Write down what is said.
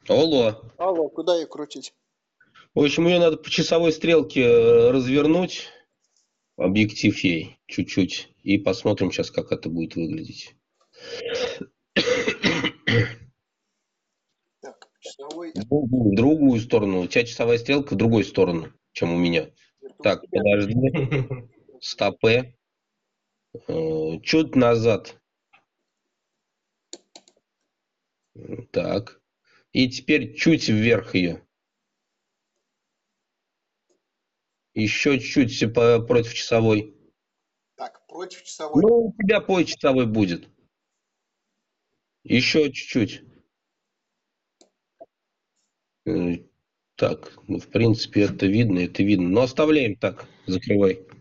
Алло. Алло, куда ее крутить? В общем, ее надо по часовой стрелке развернуть, объектив ей чуть-чуть, и посмотрим сейчас, как это будет выглядеть. Так, часовой. В другую сторону. У тебя часовая стрелка в другую сторону, чем у меня. Это у Так, тебя. подожди. Стопе. Чуть назад. Так. И теперь чуть вверх ее. Еще чуть-чуть против часовой. Так, против часовой. Ну, у тебя по часовой будет. Еще чуть-чуть. Э, Так, ну, в принципе, это видно. Но оставляем так. Закрывай.